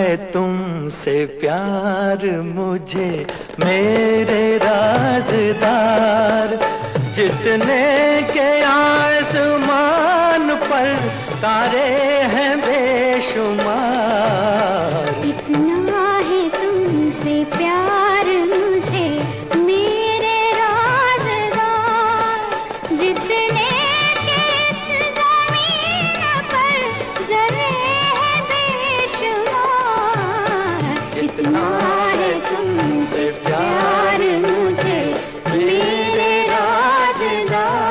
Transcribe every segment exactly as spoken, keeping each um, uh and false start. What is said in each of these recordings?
है तुमसे प्यार मुझे मेरे राज़दार, जितने के आसमान पर तारे हैं बेशुमार। इतना है तुमसे प्यार मुझे मेरे राज़दार, जितने के इस ज़मीन पर ज़रे हैं बेशुमार। इतना है तुमसे प्यार मुझे मेरे राज़दार।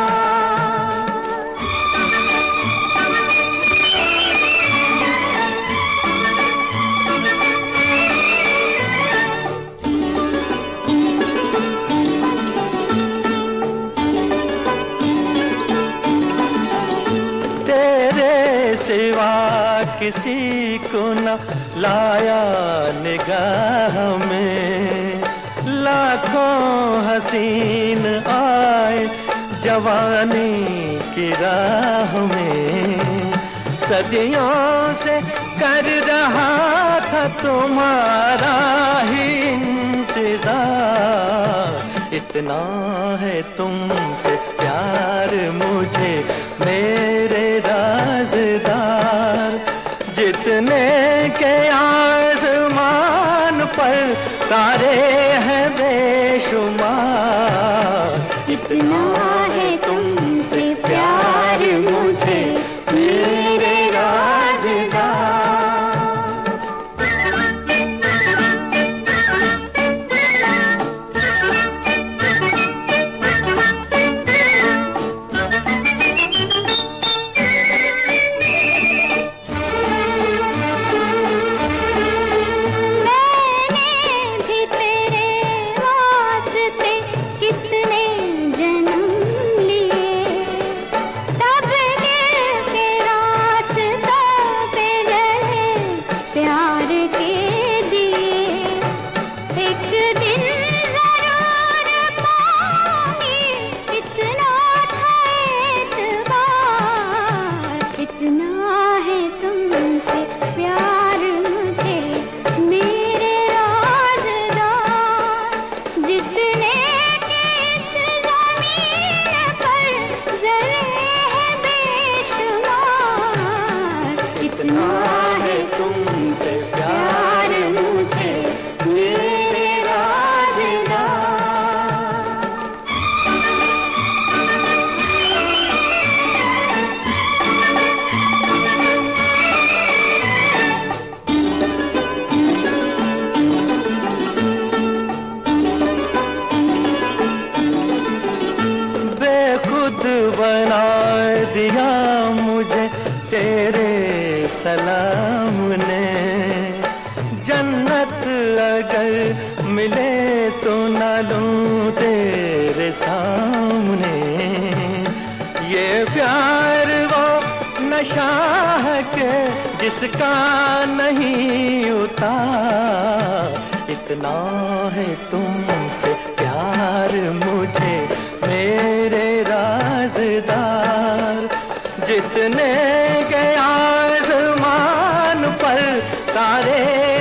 सिवा किसी को न लाया निगाह में, लाखों हसीन आए जवानी की राह में। सदियों से कर रहा था तुम्हारा ही इंतजार, इतना है तुमसे प्यार मुझे मेरे राज़दार, जितने के आसमान पर तारे हैं बेशुमार। इतना है तुमसे प्यार मुझे मेरे राज़दार। इतना है तुमसे प्यार मुझे मेरे राज़दार। बेखुद बना दिया मुझे तेरे सलाम ने, जन्नत अगर मिले तो न लूं तेरे सामने। ये प्यार वो नशा है के जिसका नहीं उतार, इतना है तुमसे प्यार मुझे मेरे राज़दार, जितने के आसमान पर तारे